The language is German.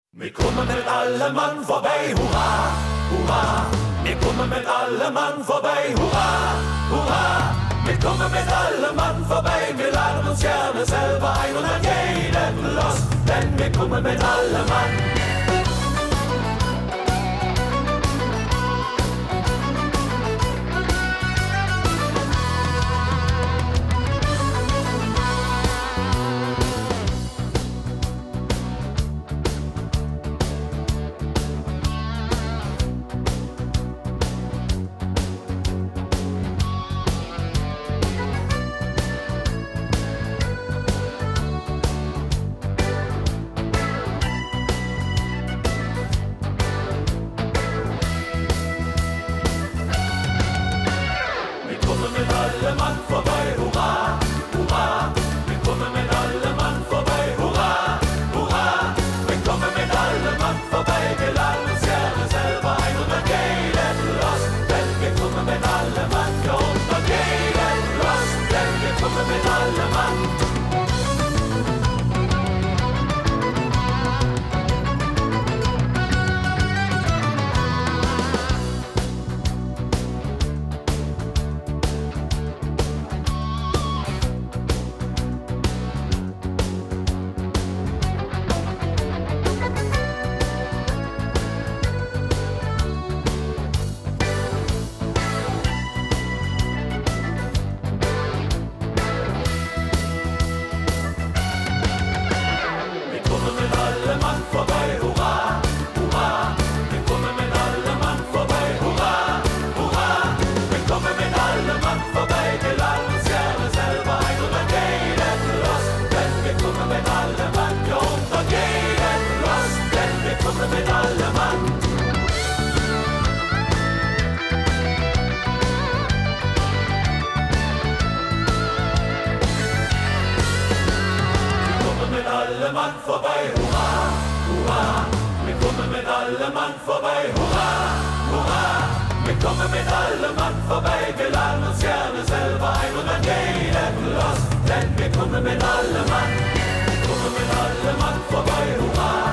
Wir kommen mit allem Mann vorbei, hurra, hurra. Wir kommen mit allem Mann vorbei, hurra, hurra. Wir kommen mit allem Mann vorbei, wir laden uns gerne selber ein und an jeden los, denn wir kommen mit allem Mann. Mit allem Mann vorbei, hurra, hurra. Wir kommen mit allem Mann vorbei, hurra, hurra. Wir kommen mit allem Mann vorbei, wir laden uns gerne selber ein und an jeden los, denn wir kommen mit allem Mann, ja und an jeden los, denn wir kommen mit allem Mann. Mann vorbei, hurra, hurra. Wir kommen mit allem Mann vorbei, hurra, hurra. Wir kommen mit allem Mann vorbei, wir laden uns gerne selber ein und an jeden los, denn wir kommen mit allem Mann, ja und an jeden los, denn wir kommen mit allem Mann. Wir kommen mit allem Mann vorbei, hurra, hurra. Wir kommen mit allem Mann vorbei, hurra, hurra. Wir kommen mit allem Mann vorbei, wir laden uns gerne selber ein und an jeden los, denn wir kommen mit allem Mann. Wir kommen mit allem Mann vorbei, hurra.